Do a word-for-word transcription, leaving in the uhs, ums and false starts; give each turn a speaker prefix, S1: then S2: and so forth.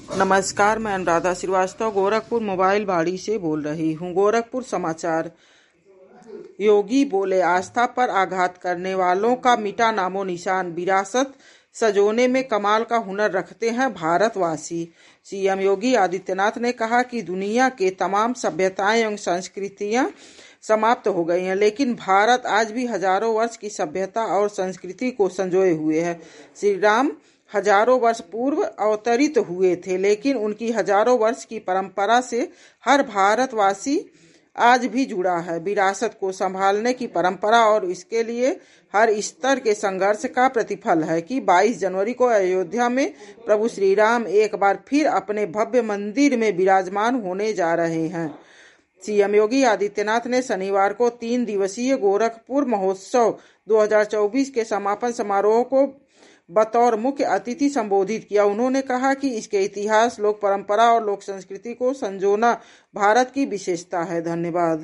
S1: नमस्कार, मैं अनुराधा श्रीवास्तव गोरखपुर मोबाइल बाड़ी से बोल रही हूँ। गोरखपुर समाचार। योगी बोले, आस्था पर आघात करने वालों का मिटा नामो निशान। विरासत सजोने में कमाल का हुनर रखते हैं भारतवासी। सीएम योगी आदित्यनाथ ने कहा कि दुनिया के तमाम सभ्यताएं एवं संस्कृतियां समाप्त हो गई हैं, लेकिन भारत आज भी हजारों वर्ष की सभ्यता और संस्कृति को संजोए हुए है। श्री राम हजारों वर्ष पूर्व अवतरित हुए थे, लेकिन उनकी हजारों वर्ष की परंपरा से हर भारतवासी आज भी जुड़ा है। विरासत को संभालने की परंपरा और इसके लिए हर स्तर के संघर्ष का प्रतिफल है कि बाईस जनवरी को अयोध्या में प्रभु श्री राम एक बार फिर अपने भव्य मंदिर में विराजमान होने जा रहे हैं। सीएम योगी आदित्यनाथ ने शनिवार को तीन दिवसीय गोरखपुर महोत्सव दो हज़ार चौबीस के समापन समारोह को बतौर मुख्य अतिथि संबोधित किया। उन्होंने कहा कि इसके इतिहास, लोक परंपरा और लोक संस्कृति को संजोना भारत की विशेषता है। धन्यवाद।